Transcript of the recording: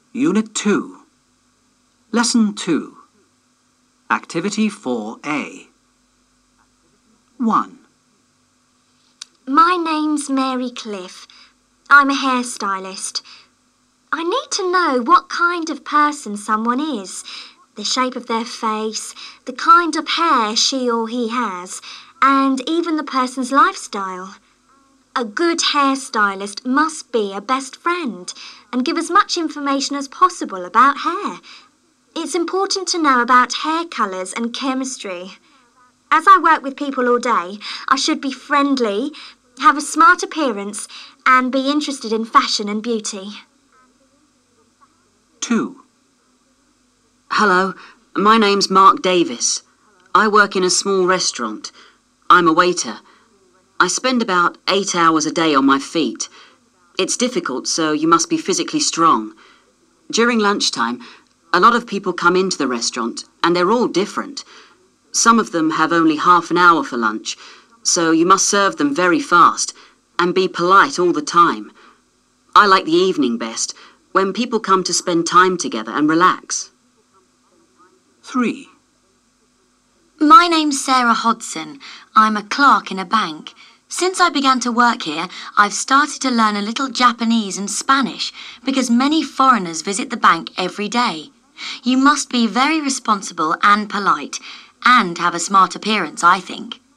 Unit 2. Lesson 2. Activity 4A. 1. My name's Mary Cliff. I'm a hairstylist. I need to know what kind of person someone is, the shape of their face, the kind of hair she or he has, and even the person's lifestyle. A good hairstylist must be a best friend and give as much information as possible about hair. It's important to know about hair colours and chemistry. As I work with people all day, I should be friendly, have a smart appearance, and be interested in fashion and beauty. 2. Hello, my name's Mark Davis. I work in a small restaurant. I'm a waiter. I spend about 8 hours a day on my feet. It's difficult, so you must be physically strong. During lunchtime, a lot of people come into the restaurant, and they're all different. Some of them have only half an hour for lunch, so you must serve them very fast and be polite all the time. I like the evening best, when people come to spend time together and relax. 3. My name's Sarah Hodson. I'm a clerk in a bank. Since I began to work here, I've started to learn a little Japanese and Spanish because many foreigners visit the bank every day. You must be very responsible and polite and have a smart appearance, I think.